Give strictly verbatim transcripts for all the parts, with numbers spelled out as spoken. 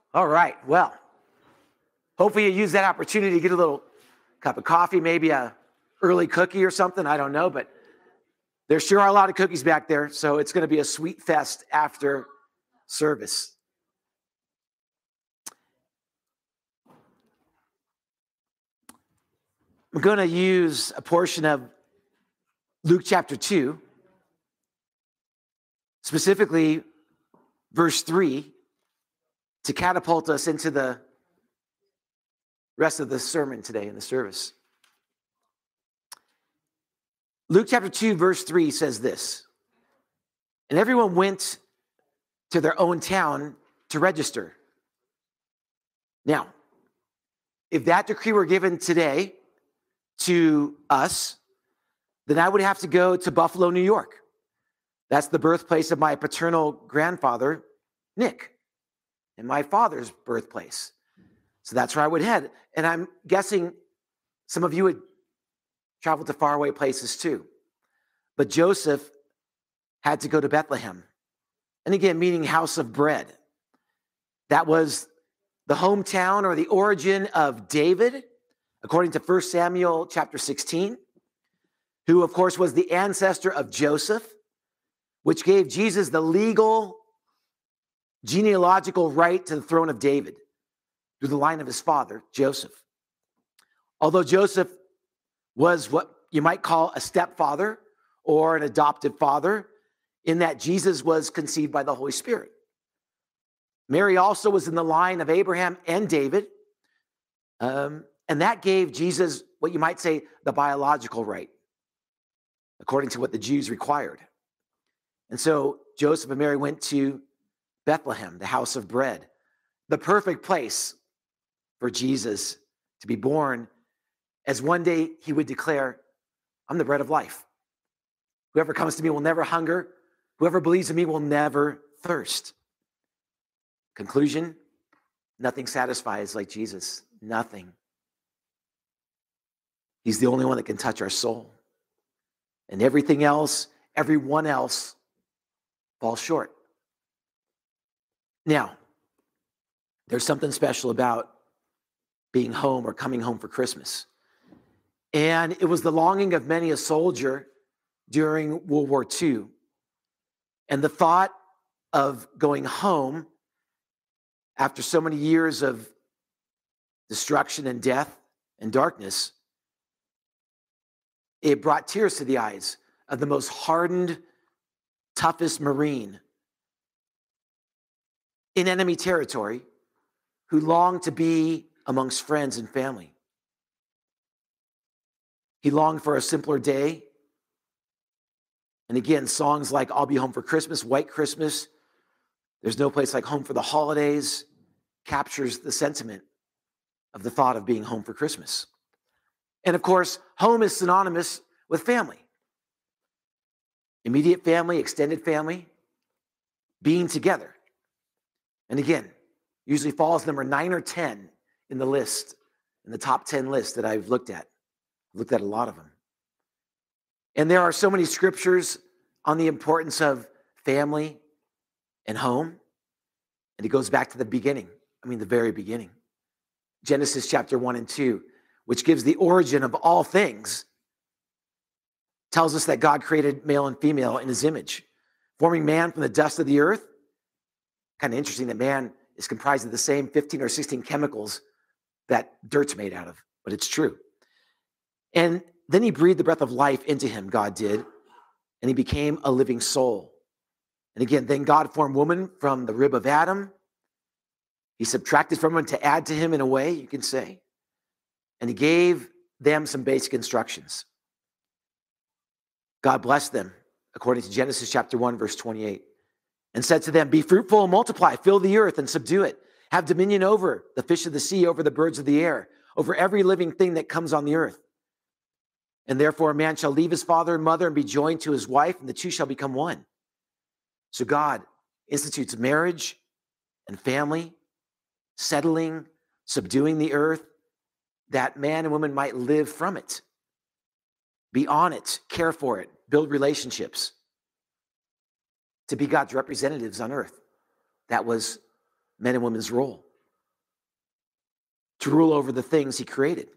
All right, well, hopefully you use that opportunity to get a little cup of coffee, maybe a early cookie or something. I don't know, but there sure are a lot of cookies back there, so it's going to be a sweet fest after service. I'm going to use a portion of Luke chapter two, specifically verse three, to catapult us into the rest of the sermon today in the service. Luke chapter two, verse three says this, and everyone went to their own town to register. Now, if that decree were given today to us, then I would have to go to Buffalo, New York. That's the birthplace of my paternal grandfather, Nick, and my father's birthplace. So that's where I would head. And I'm guessing some of you would travel to faraway places too. But Joseph had to go to Bethlehem. And again, meaning house of bread. That was the hometown or the origin of David, according to First Samuel chapter sixteen, who of course was the ancestor of Joseph, which gave Jesus the legal genealogical right to the throne of David through the line of his father, Joseph. Although Joseph was what you might call a stepfather or an adopted father, in that Jesus was conceived by the Holy Spirit. Mary also was in the line of Abraham and David, um, and that gave Jesus what you might say the biological right, according to what the Jews required. And so Joseph and Mary went to Bethlehem, the house of bread, the perfect place for Jesus to be born, as one day he would declare, I'm the bread of life. Whoever comes to me will never hunger. Whoever believes in me will never thirst. Conclusion, nothing satisfies like Jesus. Nothing. He's the only one that can touch our soul. And everything else, everyone else falls short. Now, there's something special about being home or coming home for Christmas. And it was the longing of many a soldier during World War Two. And the thought of going home after so many years of destruction and death and darkness, it brought tears to the eyes of the most hardened, toughest Marine in enemy territory who longed to be amongst friends and family. He longed for a simpler day. And again, songs like I'll Be Home for Christmas, White Christmas, There's No Place Like Home for the Holidays, captures the sentiment of the thought of being home for Christmas. And of course, home is synonymous with family. Immediate family, extended family, being together. And again, usually falls number nine or ten in the list, in the top ten list that I've looked at. I've looked at a lot of them. And there are so many scriptures on the importance of family and home. And it goes back to the beginning. I mean, the very beginning. Genesis chapter one and two, which gives the origin of all things, tells us that God created male and female in his image, forming man from the dust of the earth. Kind of interesting that man is comprised of the same fifteen or sixteen chemicals that dirt's made out of, but it's true. And then he breathed the breath of life into him, God did, and he became a living soul. And again, then God formed woman from the rib of Adam. He subtracted from him to add to him in a way, you can say. And he gave them some basic instructions. God blessed them, according to Genesis chapter one, verse twenty-eight, and said to them, be fruitful and multiply, fill the earth and subdue it. Have dominion over the fish of the sea, over the birds of the air, over every living thing that comes on the earth. And therefore a man shall leave his father and mother and be joined to his wife, and the two shall become one. So God institutes marriage and family, settling, subduing the earth, that man and woman might live from it, be on it, care for it, build relationships, to be God's representatives on earth. That was men and women's role. to rule over the things he created.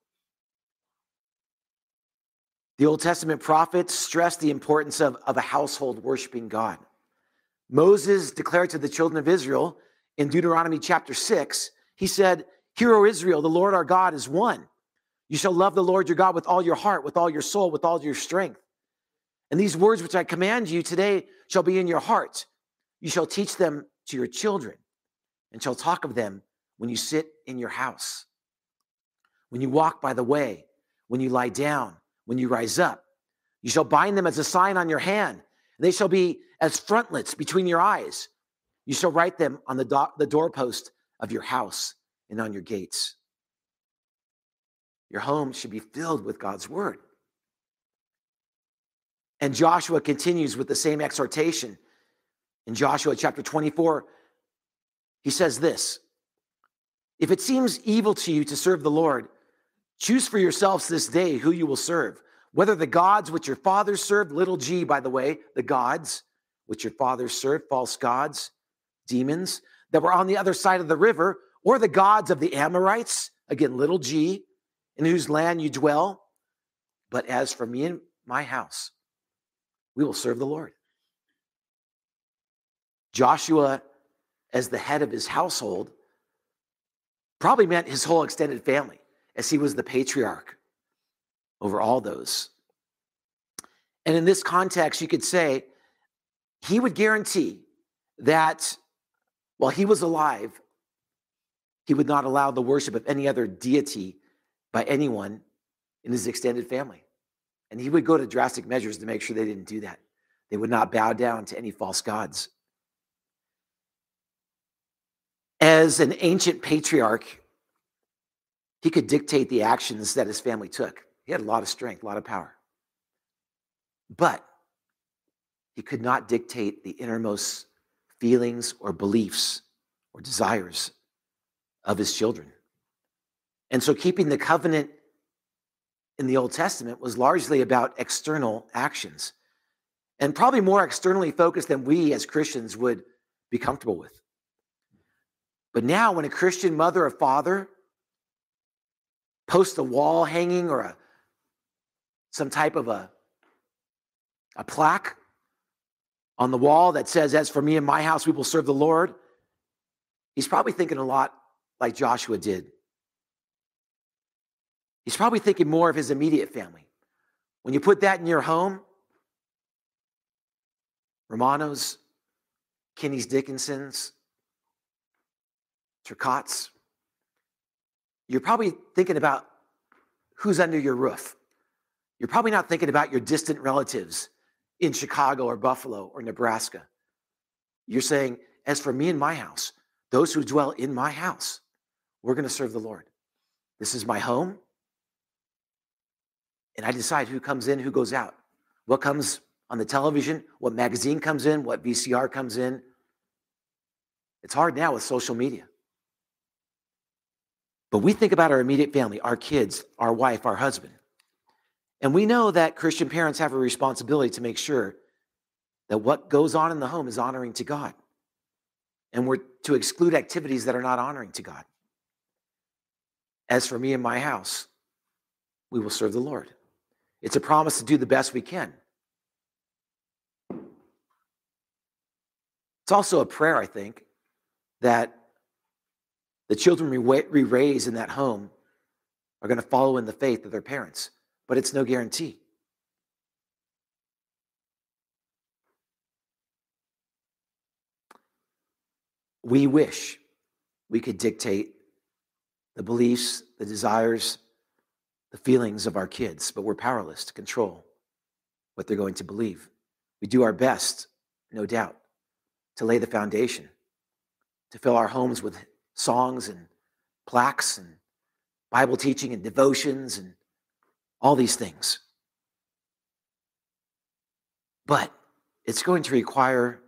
The Old Testament prophets stressed the importance of, of a household worshiping God. Moses declared to the children of Israel in Deuteronomy chapter six, he said, "Hear, O Israel, the Lord our God is one. You shall love the Lord your God with all your heart, with all your soul, with all your strength. And these words which I command you today shall be in your heart. You shall teach them to your children and shall talk of them when you sit in your house, when you walk by the way, when you lie down, when you rise up. You shall bind them as a sign on your hand, and they shall be as frontlets between your eyes. You shall write them on the, do- the doorpost of your house and on your gates." Your home should be filled with God's word. And Joshua continues with the same exhortation. In Joshua chapter twenty-four, he says this, "If it seems evil to you to serve the Lord, choose for yourselves this day who you will serve, whether the gods which your fathers served," little g, by the way, the gods which your fathers served, false gods, demons, "that were on the other side of the river, or the gods of the Amorites," again, little g, "in whose land you dwell. But as for me and my house, we will serve the Lord." Joshua, as the head of his household, probably meant his whole extended family, as he was the patriarch over all those. And in this context, you could say he would guarantee that while he was alive, he would not allow the worship of any other deity by anyone in his extended family. And he would go to drastic measures to make sure they didn't do that. They would not bow down to any false gods. As an ancient patriarch, he could dictate the actions that his family took. He had a lot of strength, a lot of power. But he could not dictate the innermost feelings or beliefs or desires of his children. And so keeping the covenant in the Old Testament was largely about external actions, and probably more externally focused than we as Christians would be comfortable with. But now when a Christian mother or father posts a wall hanging or a, some type of a, a plaque on the wall that says, "As for me and my house, we will serve the Lord," he's probably thinking a lot like Joshua did. He's probably thinking more of his immediate family. When you put that in your home, Romanos, Kinney's Dickinsons, Turcotte's, you're probably thinking about who's under your roof. You're probably not thinking about your distant relatives in Chicago or Buffalo or Nebraska. You're saying, "As for me and my house, those who dwell in my house, we're going to serve the Lord. This is my home. And I decide who comes in, who goes out, what comes on the television, what magazine comes in, what V C R comes in." It's hard now with social media. But we think about our immediate family, our kids, our wife, our husband. And we know that Christian parents have a responsibility to make sure that what goes on in the home is honoring to God. And we're to exclude activities that are not honoring to God. "As for me and my house, we will serve the Lord." It's a promise to do the best we can. It's also a prayer, I think, that the children we raise in that home are going to follow in the faith of their parents, but it's no guarantee. We wish we could dictate the beliefs, the desires, the feelings of our kids, but we're powerless to control what they're going to believe. We do our best, no doubt, to lay the foundation, to fill our homes with songs and plaques and Bible teaching and devotions and all these things. But it's going to require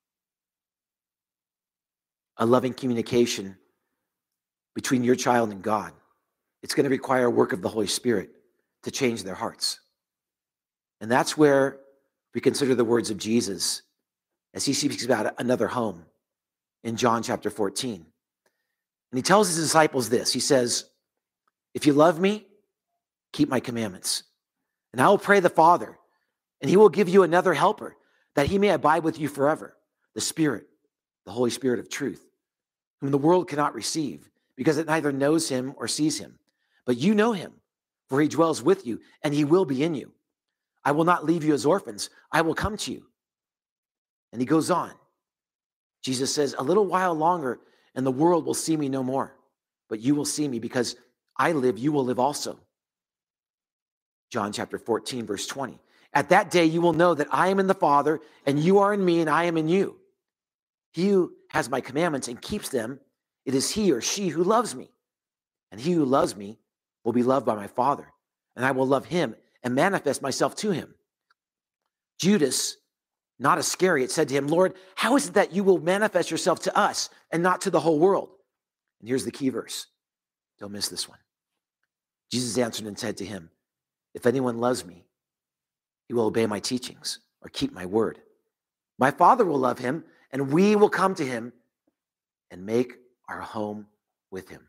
a loving communication between your child and God. It's going to require a work of the Holy Spirit to change their hearts. And that's where we consider the words of Jesus as he speaks about another home in John chapter fourteen. And he tells his disciples this. He says, if you love me, keep my commandments. And I will pray the Father, and he will give you another helper, that he may abide with you forever, the Spirit, the Holy Spirit of truth, whom the world cannot receive, because it neither knows him or sees him. But you know him, for he dwells with you, and he will be in you. I will not leave you as orphans. I will come to you. And he goes on. Jesus says, a little while longer, and the world will see me no more. But you will see me, because I live, you will live also. John chapter fourteen, verse twenty. At that day you will know that I am in the Father, and you are in me, and I am in you. He who has my commandments and keeps them, it is he or she who loves me. And he who loves me will be loved by my Father, and I will love him and manifest myself to him. Judas, not Iscariot, said to him, Lord, how is it that you will manifest yourself to us and not to the whole world? And here's the key verse. Don't miss this one. Jesus answered and said to him, if anyone loves me, he will obey my teachings or keep my word. My Father will love him, and we will come to him and make our home with him.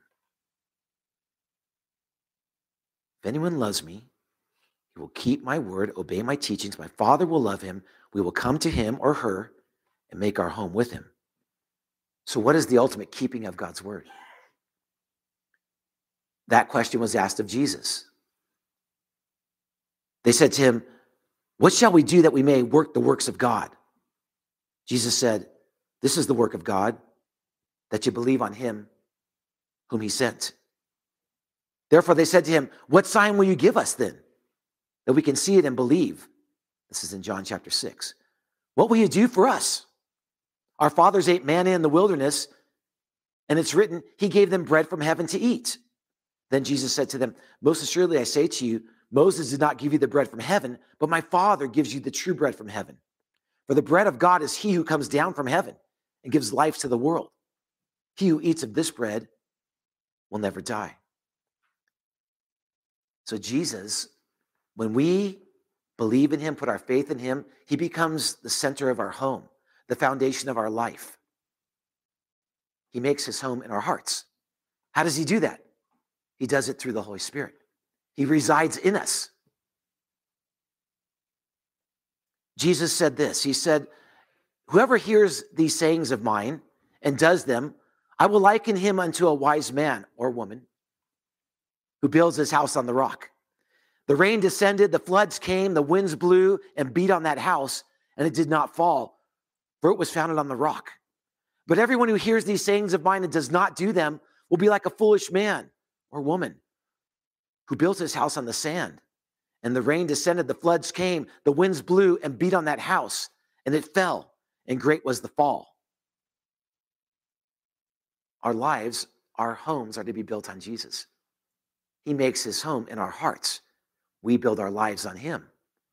If anyone loves me, he will keep my word, obey my teachings. My Father will love him. We will come to him or her and make our home with him. So what is the ultimate keeping of God's word? That question was asked of Jesus. They said to him, what shall we do that we may work the works of God? Jesus said, this is the work of God, that you believe on him whom he sent. Therefore they said to him, what sign will you give us then, that we can see it and believe? This is in John chapter six. What will you do for us? Our fathers ate manna in the wilderness, and it's written, he gave them bread from heaven to eat. Then Jesus said to them, most assuredly I say to you, Moses did not give you the bread from heaven, but my Father gives you the true bread from heaven. For the bread of God is he who comes down from heaven and gives life to the world. He who eats of this bread will never die. So Jesus, when we believe in him, put our faith in him, he becomes the center of our home, the foundation of our life. He makes his home in our hearts. How does he do that? He does it through the Holy Spirit. He resides in us. Jesus said this. He said, whoever hears these sayings of mine and does them, I will liken him unto a wise man or woman who builds his house on the rock. The rain descended, the floods came, the winds blew and beat on that house, and it did not fall, for it was founded on the rock. But everyone who hears these sayings of mine and does not do them will be like a foolish man or woman who built his house on the sand. And the rain descended, the floods came, the winds blew and beat on that house, and it fell, and great was the fall. Our lives, our homes are to be built on Jesus. He makes his home in our hearts. We build our lives on him.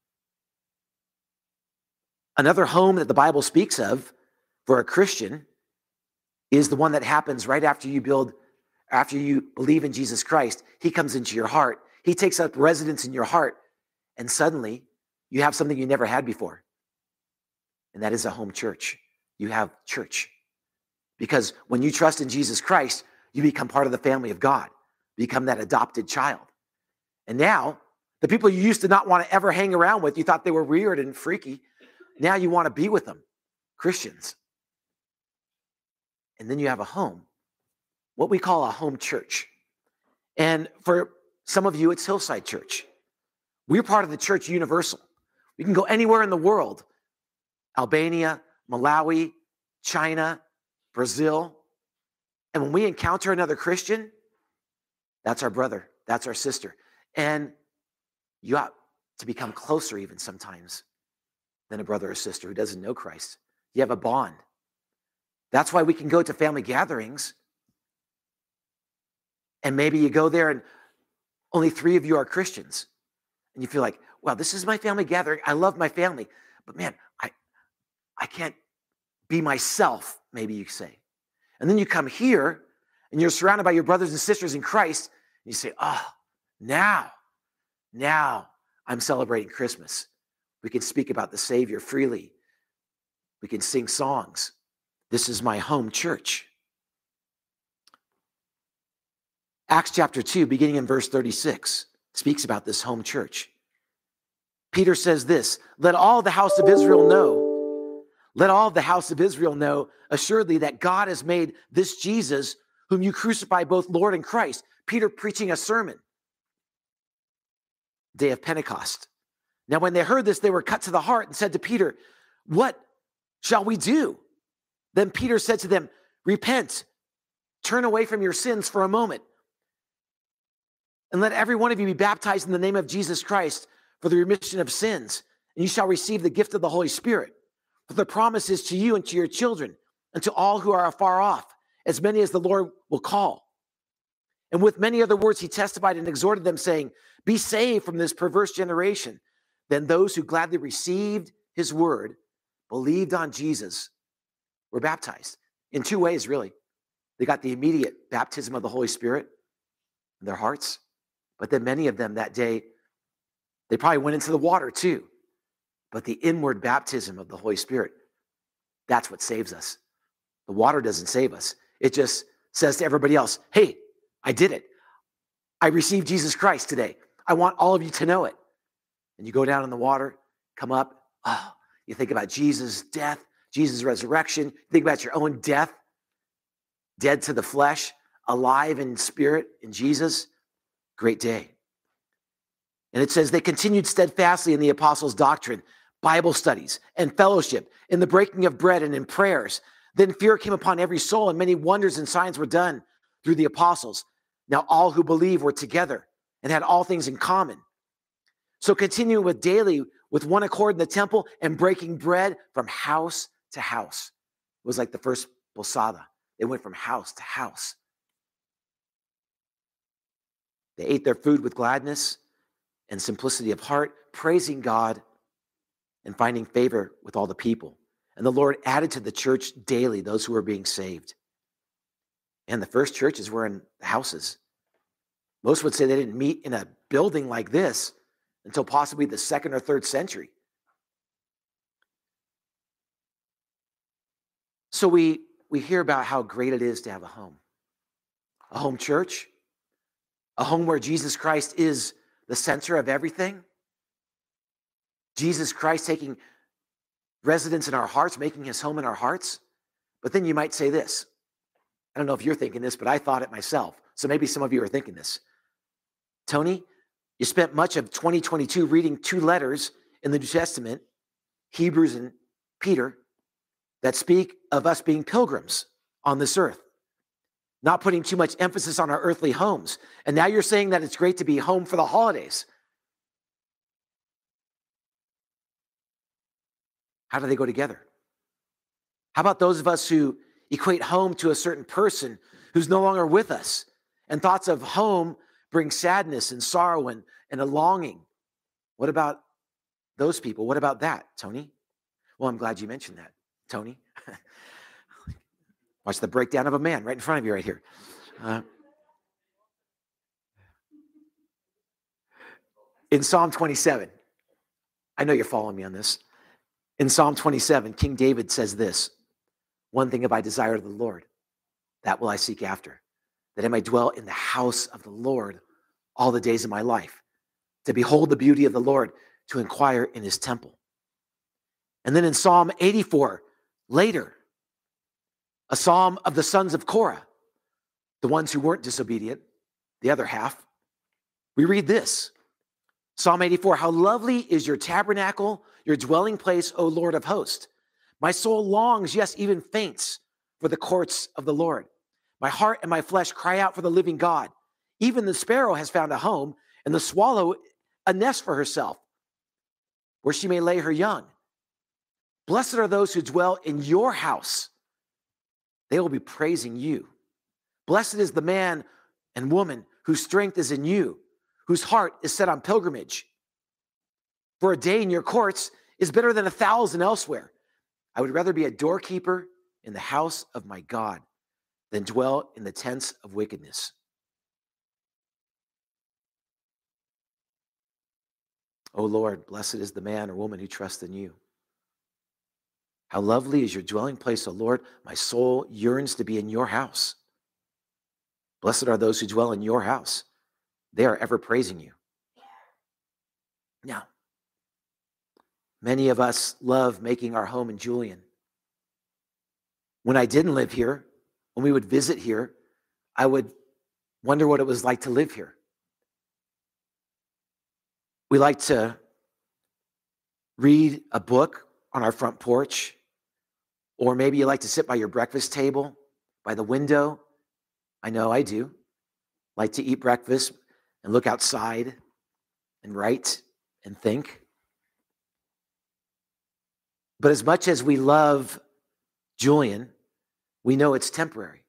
Another home that the Bible speaks of for a Christian is the one that happens right after you build, after you believe in Jesus Christ. He comes into your heart. He takes up residence in your heart, and suddenly you have something you never had before. And that is a home church. You have church. Because when you trust in Jesus Christ, you become part of the family of God, become that adopted child. And now, the people you used to not want to ever hang around with, you thought they were weird and freaky, now you want to be with them, Christians. And then you have a home, what we call a home church. And for some of you, it's Hillside Church. We're part of the Church Universal. We can go anywhere in the world, Albania, Malawi, China, Brazil. And when we encounter another Christian, that's our brother, that's our sister. And you ought to become closer even sometimes than a brother or sister who doesn't know Christ. You have a bond. That's why we can go to family gatherings, and maybe you go there and only three of you are Christians. And you feel like, wow, this is my family gathering. I love my family. But man, I, I can't be myself, maybe you say. And then you come here and you're surrounded by your brothers and sisters in Christ. And you say, oh, now, now I'm celebrating Christmas. We can speak about the Savior freely. We can sing songs. This is my home church. Acts chapter two, beginning in verse thirty-six, speaks about this home church. Peter says this, let all the house of Israel know, let all the house of Israel know assuredly that God has made this Jesus, whom you crucify, both Lord and Christ. Peter preaching a sermon, day of Pentecost. Now, when they heard this, they were cut to the heart and said to Peter, what shall we do? Then Peter said to them, repent, turn away from your sins for a moment, and let every one of you be baptized in the name of Jesus Christ for the remission of sins, and you shall receive the gift of the Holy Spirit. For the promise is to you and to your children, and to all who are afar off, as many as the Lord will call. And with many other words he testified and exhorted them, saying, be saved from this perverse generation. Then those who gladly received his word, believed on Jesus, were baptized. In two ways, really. They got the immediate baptism of the Holy Spirit in their hearts, but then many of them that day, they probably went into the water too. But the inward baptism of the Holy Spirit, that's what saves us. The water doesn't save us. It just says to everybody else, hey, I did it. I received Jesus Christ today. I want all of you to know it. And you go down in the water, come up. Oh, you think about Jesus' death, Jesus' resurrection. Think about your own death, dead to the flesh, alive in spirit in Jesus. Great day. And it says they continued steadfastly in the apostles' doctrine, Bible studies, and fellowship, in the breaking of bread and in prayers. Then fear came upon every soul, and many wonders and signs were done through the apostles. Now all who believed were together and had all things in common. So continuing with daily, with one accord in the temple, and breaking bread from house to house. It was like the first posada. They went from house to house. They ate their food with gladness and simplicity of heart, praising God and finding favor with all the people. And the Lord added to the church daily those who were being saved. And the first churches were in houses. Most would say they didn't meet in a building like this until possibly the second or third century. So we, we hear about how great it is to have a home. A home church, a home where Jesus Christ is the center of everything. Jesus Christ taking residence in our hearts, making his home in our hearts. But then you might say this. I don't know if you're thinking this, but I thought it myself. So maybe some of you are thinking this. Tony, you spent much of twenty twenty-two reading two letters in the New Testament, Hebrews and Peter, that speak of us being pilgrims on this earth, not putting too much emphasis on our earthly homes. And now you're saying that it's great to be home for the holidays. How do they go together? How about those of us who equate home to a certain person who's no longer with us? And thoughts of home bring sadness and sorrow and, and a longing. What about those people? What about that, Tony? Well, I'm glad you mentioned that, Tony. Watch the breakdown of a man right in front of you right here. Uh, in Psalm twenty-seven, I know you're following me on this. In Psalm twenty-seven, King David says this, one thing have I desired of the Lord, that will I seek after, that I may dwell in the house of the Lord all the days of my life, to behold the beauty of the Lord, to inquire in his temple. And then in Psalm eighty-four, later, a psalm of the sons of Korah, the ones who weren't disobedient, the other half, we read this. Psalm eighty-four, how lovely is your tabernacle, your dwelling place, O Lord of hosts. My soul longs, yes, even faints, for the courts of the Lord. My heart and my flesh cry out for the living God. Even the sparrow has found a home, and the swallow a nest for herself, where she may lay her young. Blessed are those who dwell in your house. They will be praising you. Blessed is the man and woman whose strength is in you, whose heart is set on pilgrimage. For a day in your courts is better than a thousand elsewhere. I would rather be a doorkeeper in the house of my God than dwell in the tents of wickedness. O Lord, blessed is the man or woman who trusts in you. How lovely is your dwelling place, O Lord. My soul yearns to be in your house. Blessed are those who dwell in your house. They are ever praising you. Now, many of us love making our home in Julian. When I didn't live here, when we would visit here, I would wonder what it was like to live here. We like to read a book on our front porch, or maybe you like to sit by your breakfast table, by the window. I know I do. Like to eat breakfast and look outside and write and think. But as much as we love Julian, we know it's temporary.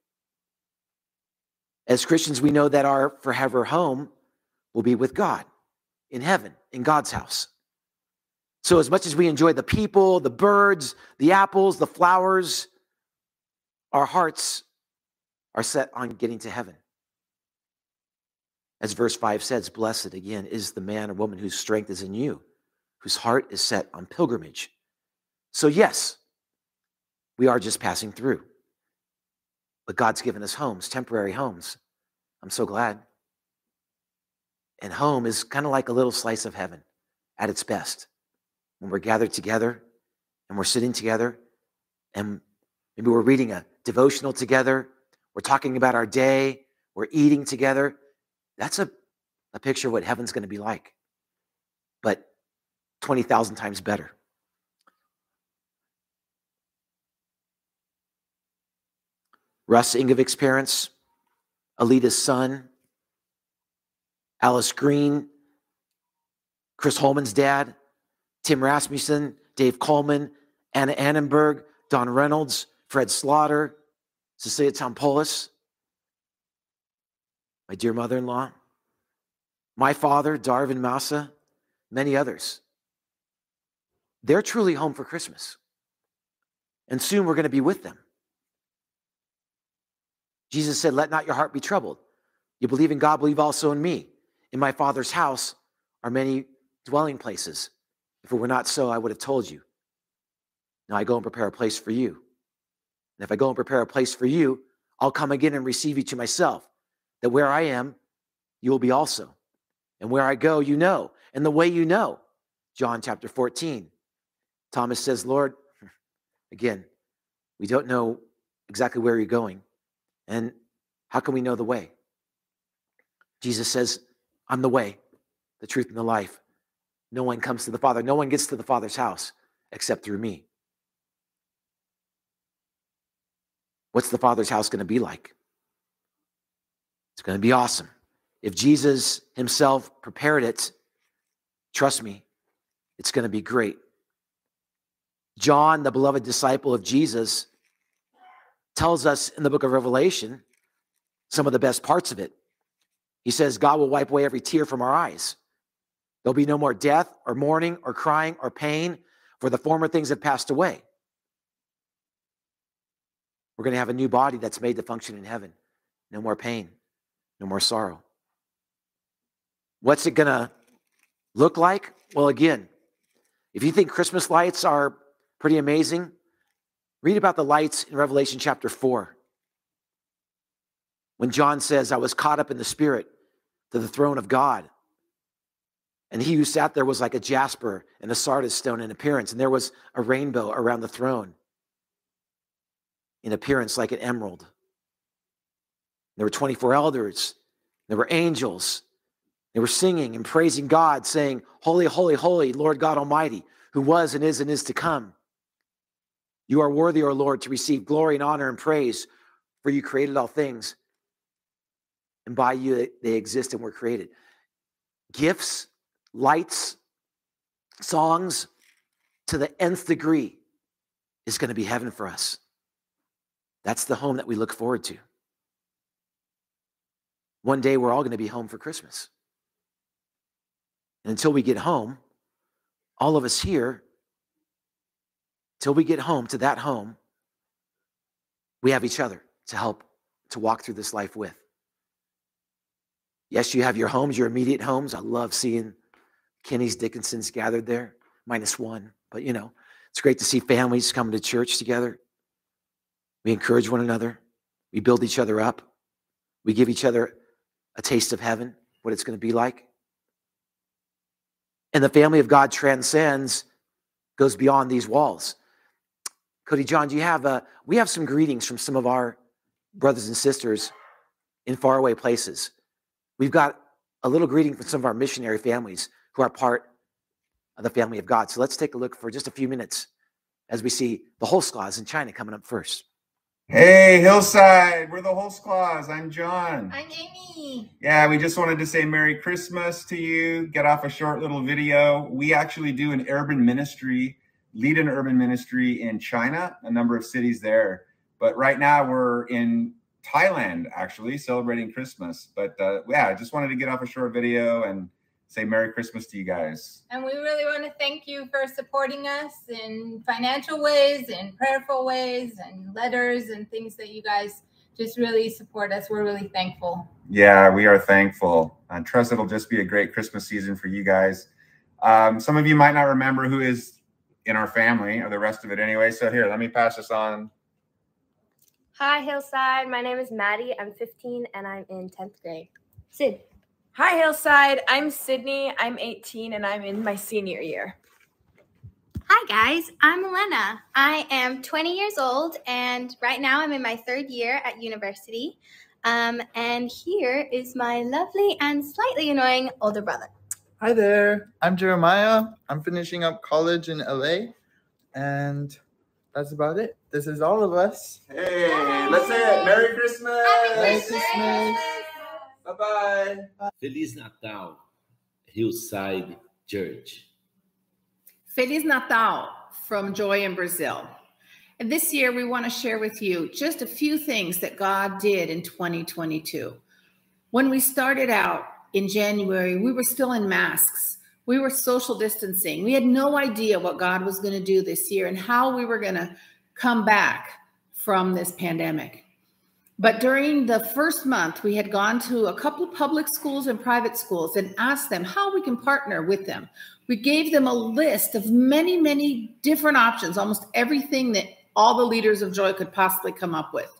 As Christians, we know that our forever home will be with God in heaven, in God's house. So as much as we enjoy the people, the birds, the apples, the flowers, our hearts are set on getting to heaven. As verse five says, blessed again is the man or woman whose strength is in you, whose heart is set on pilgrimage. So yes, we are just passing through. But God's given us homes, temporary homes. I'm so glad. And home is kind of like a little slice of heaven at its best. When we're gathered together and we're sitting together and maybe we're reading a devotional together, we're talking about our day, we're eating together. That's a, a picture of what heaven's going to be like, but twenty thousand times better. Russ Ingevik's parents, Alita's son, Alice Green, Chris Holman's dad, Tim Rasmussen, Dave Coleman, Anna Annenberg, Don Reynolds, Fred Slaughter, Cecilia Tompolis, my dear mother-in-law, my father, Darvin Massa, many others. They're truly home for Christmas. And soon we're going to be with them. Jesus said, let not your heart be troubled. You believe in God, believe also in me. In my Father's house are many dwelling places. If it were not so, I would have told you. Now I go and prepare a place for you. And if I go and prepare a place for you, I'll come again and receive you to myself, that where I am, you will be also. And where I go, you know. And the way you know. John chapter fourteen. Thomas says, Lord, again, we don't know exactly where you're going. And how can we know the way? Jesus says, I'm the way, the truth, and the life. No one comes to the Father. No one gets to the Father's house except through me. What's the Father's house going to be like? It's going to be awesome. If Jesus himself prepared it, trust me, it's going to be great. John, the beloved disciple of Jesus, tells us in the book of Revelation some of the best parts of it. He says, God will wipe away every tear from our eyes. There'll be no more death or mourning or crying or pain, for the former things have passed away. We're going to have a new body that's made to function in heaven. No more pain, no more sorrow. What's it going to look like? Well, again, if you think Christmas lights are pretty amazing, read about the lights in Revelation chapter four. When John says, I was caught up in the Spirit to the throne of God. And he who sat there was like a jasper and a sardis stone in appearance. And there was a rainbow around the throne in appearance like an emerald. There were twenty-four elders. There were angels. They were singing and praising God, saying, Holy, holy, holy, Lord God Almighty, who was and is and is to come. You are worthy, O Lord, to receive glory and honor and praise, for you created all things, and by you they exist and were created. Gifts, lights, songs, to the nth degree is going to be heaven for us. That's the home that we look forward to. One day we're all going to be home for Christmas. And until we get home, all of us here, till we get home to that home, we have each other to help to walk through this life with. Yes, you have your homes, your immediate homes. I love seeing Kenny's, Dickinson's gathered there, minus one. But, you know, it's great to see families coming to church together. We encourage one another. We build each other up. We give each other a taste of heaven, what it's going to be like. And the family of God transcends, goes beyond these walls. Cody, John, do you have a, we have some greetings from some of our brothers and sisters in faraway places. We've got a little greeting from some of our missionary families who are part of the family of God. So let's take a look for just a few minutes as we see the Holsclaws in China coming up first. Hey, Hillside, we're the Holsclaws. I'm John. I'm Amy. Yeah, we just wanted to say Merry Christmas to you, get off a short little video. We actually do an urban ministry, lead an urban ministry in China, a number of cities there. But right now we're in Thailand, actually, celebrating Christmas. But uh, yeah, I just wanted to get off a short video and say Merry Christmas to you guys. And we really want to thank you for supporting us in financial ways, in prayerful ways, and letters and things that you guys just really support us. We're really thankful. Yeah, we are thankful. I trust it'll just be a great Christmas season for you guys. Um, some of you might not remember who is in our family, or the rest of it anyway. So here, let me pass this on. Hi, Hillside. My name is Maddie. I'm fifteen, and I'm in tenth grade. Sid. Hi, Hillside. I'm Sydney. I'm eighteen, and I'm in my senior year. Hi, guys. I'm Elena. I am twenty years old, and right now I'm in my third year at university. Um, and here is my lovely and slightly annoying older brother. Hi there. I'm Jeremiah. I'm finishing up college in L A, and that's about it. This is all of us. Hey, let's say it. Merry Christmas. Merry Christmas. Bye-bye. Feliz Natal, Hillside Church. Feliz Natal from Joy in Brazil. And this year we want to share with you just a few things that God did in twenty twenty-two. When we started out in January, we were still in masks. We were social distancing. We had no idea what God was going to do this year and how we were going to come back from this pandemic. But during the first month, we had gone to a couple of public schools and private schools and asked them how we can partner with them. We gave them a list of many, many different options, almost everything that all the leaders of Joy could possibly come up with.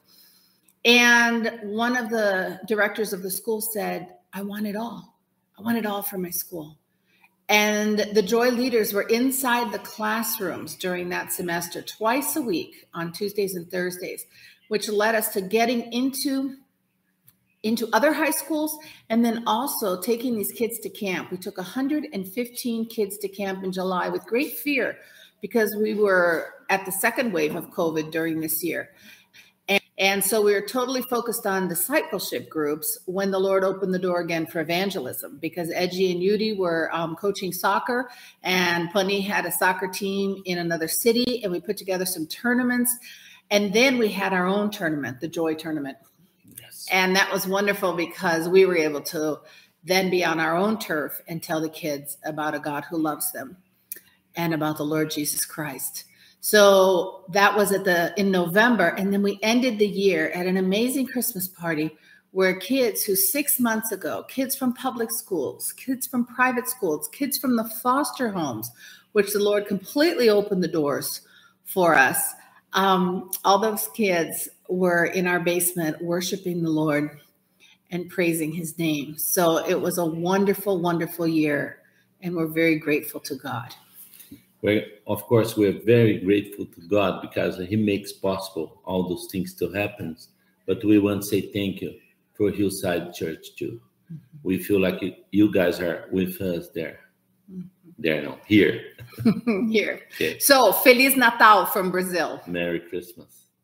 And one of the directors of the school said, I want it all. I want it all for my school. And the Joy leaders were inside the classrooms during that semester, twice a week on Tuesdays and Thursdays, which led us to getting into, into other high schools and then also taking these kids to camp. We took one hundred fifteen kids to camp in July with great fear because we were at the second wave of COVID during this year. And, and so we were totally focused on discipleship groups when the Lord opened the door again for evangelism, because Edgy and Yudi were um, coaching soccer, and Pony had a soccer team in another city, and we put together some tournaments. And then we had our own tournament, the Joy Tournament. Yes. And that was wonderful because we were able to then be on our own turf and tell the kids about a God who loves them and about the Lord Jesus Christ. So that was at the in November. And then we ended the year at an amazing Christmas party where kids who six months ago, kids from public schools, kids from private schools, kids from the foster homes, which the Lord completely opened the doors for us. Um, all those kids were in our basement worshiping the Lord and praising his name. So it was a wonderful, wonderful year, and we're very grateful to God. Well, of course, we're very grateful to God because he makes possible all those things to happen. But we want to say thank you for Hillside Church too. Mm-hmm. We feel like you guys are with us there. Mm-hmm. There, no, here. Here. Okay. So, Feliz Natal from Brazil. Merry Christmas.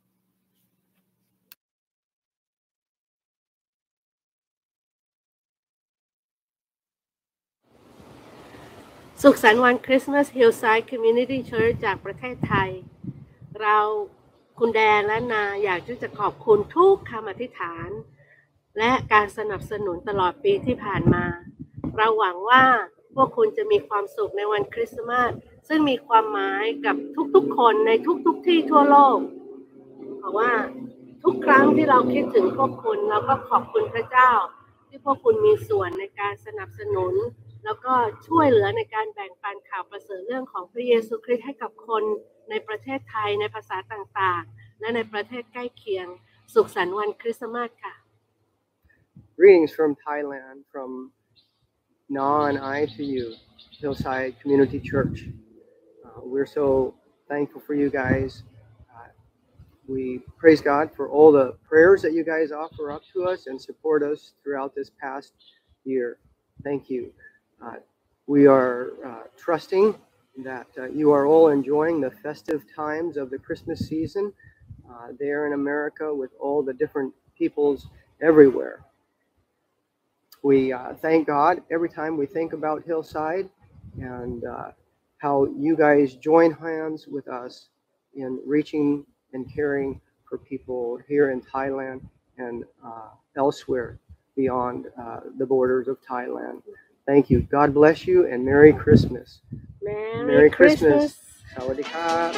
สุขสันต์วันคริสต์มาส Hillside Community Church จากประเทศไทยเราคุณแดนและนาอยากที่จะขอบคุณทุกคำอธิษฐานและการสนับสนุนตลอดปีที่ผ่านมาเราหวังว่าพวกคุณจะมีความสุขในวันคริสต์มาสซึ่งมีความหมายกับทุกๆคนในทุกๆที่ทั่วโลกเพราะว่าทุกครั้งที่เราคิดถึงพวกคุณเราก็ขอบคุณพระเจ้าที่พวกคุณมีส่วนในการสนับสนุนแล้วก็ช่วยเหลือในการแบ่งปันข่าวประเสริฐเรื่องของพระเยซูคริสต์ให้กับคนในประเทศไทยในภาษาต่างๆและในประเทศใกล้เคียงสุขสันต์วันคริสต์มาสค่ะ Greetings from Thailand, from Na and I to you, Hillside Community Church. Uh, we're so thankful for you guys. Uh, we praise God for all the prayers that you guys offer up to us and support us throughout this past year. Thank you. Uh, we are uh, trusting that uh, you are all enjoying the festive times of the Christmas season uh, there in America with all the different peoples everywhere. We uh, thank God every time we think about Hillside and uh, how you guys join hands with us in reaching and caring for people here in Thailand and uh, elsewhere beyond uh, the borders of Thailand. Thank you. God bless you and Merry Christmas. Merry, Merry Christmas. Christmas. Sawadee-ka.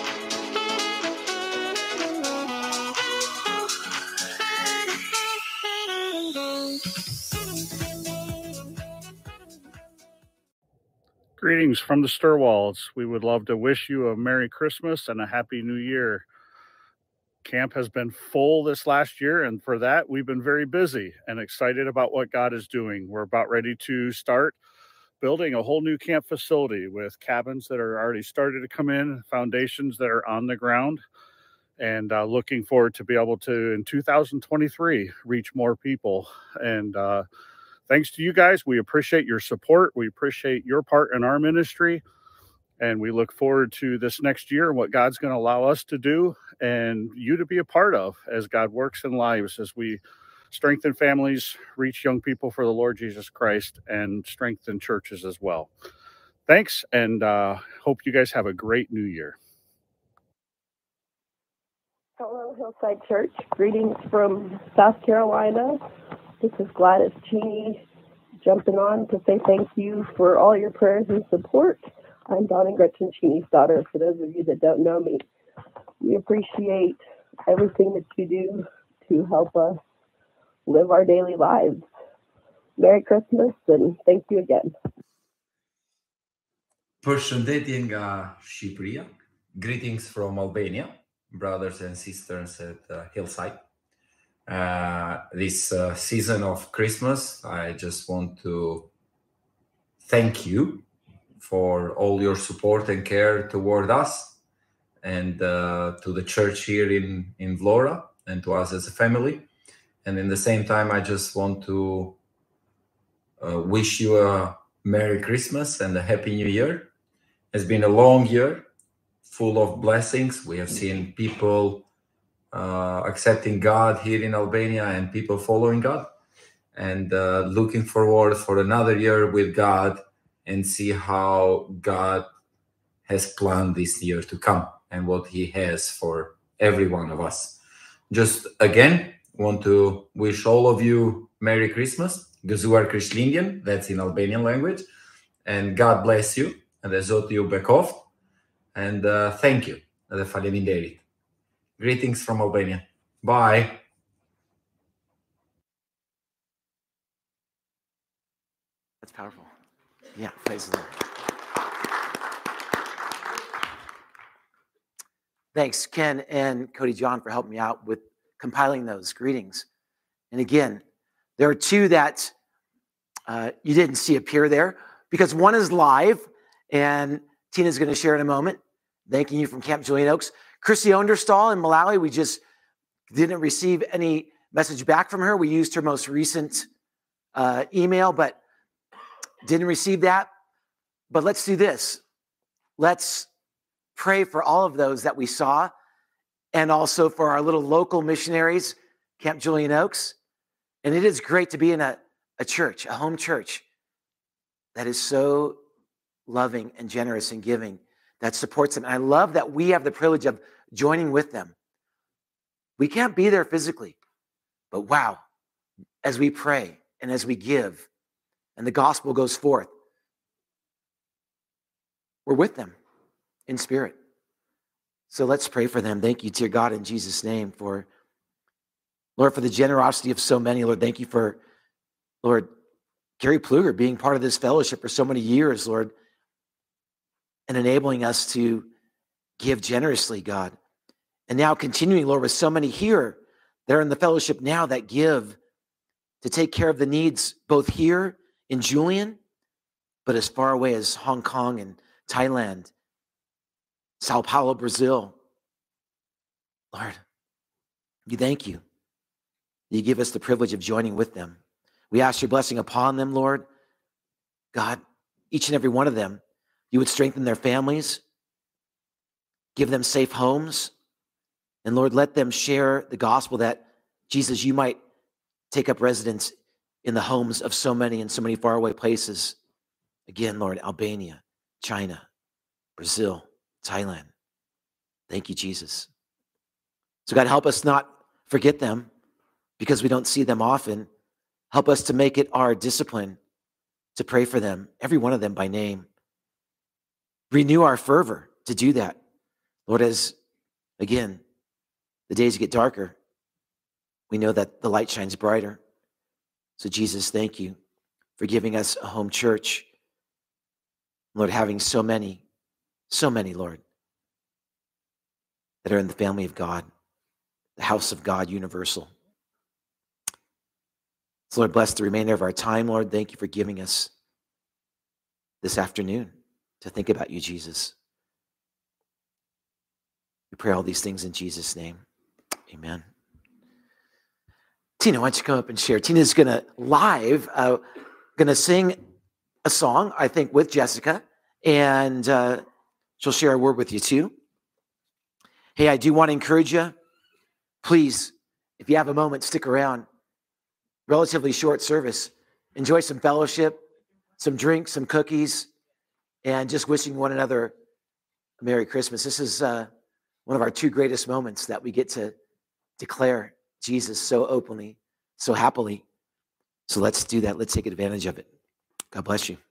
Greetings from the Stirwalls. We would love to wish you a Merry Christmas and a Happy New Year. Camp has been full this last year, and for that, we've been very busy and excited about what God is doing. We're about ready to start building a whole new camp facility with cabins that are already started to come in, foundations that are on the ground, and uh, looking forward to be able to, in two thousand twenty-three, reach more people. And uh, thanks to you guys. We appreciate your support. We appreciate your part in our ministry. And we look forward to this next year and what God's going to allow us to do and you to be a part of as God works in lives, as we strengthen families, reach young people for the Lord Jesus Christ, and strengthen churches as well. Thanks, and uh, hope you guys have a great new year. Hello, Hillside Church. Greetings from South Carolina. This is Gladys Cheney jumping on to say thank you for all your prayers and support. I'm Dawn and Gretchen Cheney's daughter, for those of you that don't know me. We appreciate everything that you do to help us live our daily lives. Merry Christmas, and thank you again. Përshëndetje nga Shqipëria. Greetings from Albania, brothers and sisters at uh, Hillside. Uh, this uh, season of Christmas, I just want to thank you for all your support and care toward us and uh, to the church here in, in Vlora and to us as a family. And in the same time, I just want to uh, wish you a Merry Christmas and a Happy New Year. It's been a long year, full of blessings. We have seen people uh, accepting God here in Albania and people following God, and uh, looking forward for another year with God and see how God has planned this year to come and what He has for every one of us. Just again, want to wish all of you Merry Christmas. Gëzuar Krishtlindjen, that's in Albanian language. And God bless you. And dhe Zoti ju bekoft. And uh, thank you. Dhe faleminderit. Greetings from Albania. Bye. That's powerful. Yeah, praise the Lord. Thanks, Ken and Cody John, for helping me out with compiling those greetings. And again, there are two that uh, you didn't see appear there because one is live, and Tina's going to share in a moment. Thanking you from Camp Julian Oaks. Chrissy Onderstall in Malawi, we just didn't receive any message back from her. We used her most recent uh, email, but didn't receive that. But let's do this. Let's pray for all of those that we saw, and also for our little local missionaries, Camp Julian Oaks. And it is great to be in a, a church, a home church, that is so loving and generous and giving, that supports them. And I love that we have the privilege of joining with them. We can't be there physically, but wow, as we pray and as we give and the gospel goes forth, we're with them in spirit. So let's pray for them. Thank you, dear God, in Jesus' name, for, Lord, for the generosity of so many. Lord, thank you for, Lord, Gary Pluger being part of this fellowship for so many years, Lord, and enabling us to give generously, God. And now continuing, Lord, with so many here that are in the fellowship now that give to take care of the needs both here in Julian, but as far away as Hong Kong and Thailand, Sao Paulo, Brazil. Lord, we thank you. You give us the privilege of joining with them. We ask your blessing upon them, Lord. God, each and every one of them, you would strengthen their families, give them safe homes, and Lord, let them share the gospel that, Jesus, you might take up residence in the homes of so many in so many faraway places. Again, Lord, Albania, China, Brazil, Thailand. Thank you, Jesus. So God, help us not forget them because we don't see them often. Help us to make it our discipline to pray for them, every one of them by name. Renew our fervor to do that. Lord, as, again, the days get darker, we know that the light shines brighter. So Jesus, thank you for giving us a home church. Lord, having so many, so many, Lord, that are in the family of God, the house of God, universal. So Lord, bless the remainder of our time. Lord, thank you for giving us this afternoon to think about you, Jesus. We pray all these things in Jesus' name. Amen. Tina, why don't you come up and share? Tina's going to live, uh, going to sing a song, I think, with Jessica, and uh, she'll share a word with you too. Hey, I do want to encourage you. Please, if you have a moment, stick around. Relatively short service. Enjoy some fellowship, some drinks, some cookies, and just wishing one another a Merry Christmas. This is uh, one of our two greatest moments that we get to declare Jesus so openly, so happily. So let's do that. Let's take advantage of it. God bless you.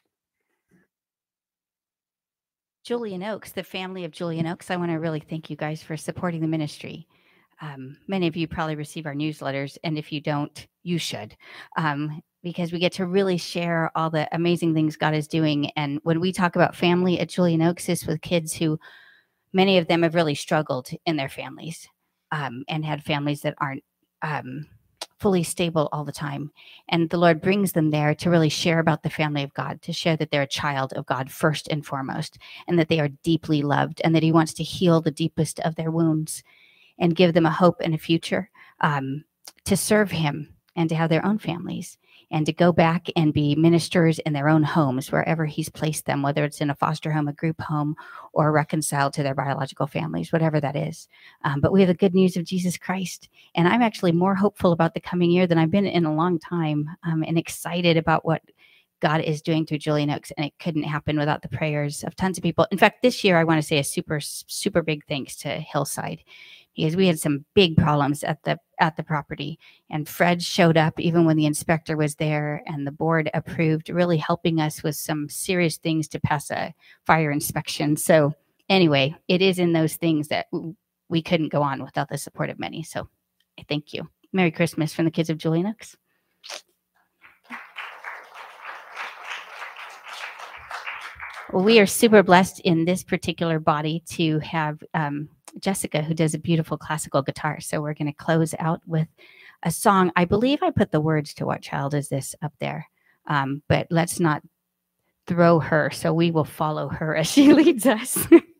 Julian Oaks, the family of Julian Oaks, I want to really thank you guys for supporting the ministry. Um, many of you probably receive our newsletters, and if you don't, you should, um, because we get to really share all the amazing things God is doing. And when we talk about family at Julian Oaks, it's with kids who, many of them have really struggled in their families um, and had families that aren't um, fully stable all the time. And the Lord brings them there to really share about the family of God, to share that they're a child of God first and foremost, and that they are deeply loved, and that he wants to heal the deepest of their wounds and give them a hope and a future um, to serve him and to have their own families and to go back and be ministers in their own homes, wherever he's placed them, whether it's in a foster home, a group home, or reconciled to their biological families, whatever that is. Um, but we have the good news of Jesus Christ. And I'm actually more hopeful about the coming year than I've been in a long time, um, and excited about what God is doing through Julian Oaks. And it couldn't happen without the prayers of tons of people. In fact, this year, I want to say a super, super big thanks to Hillside, because we had some big problems at the at the property, and Fred showed up even when the inspector was there, and the board approved, really helping us with some serious things to pass a fire inspection. So anyway, it is in those things that we couldn't go on without the support of many. So I thank you. Merry Christmas from the kids of Julian Oaks. Well, we are super blessed in this particular body to have um, Jessica, who does a beautiful classical guitar. So we're going to close out with a song. I believe I put the words to What Child Is This up there, um, but let's not throw her. So we will follow her as she leads us.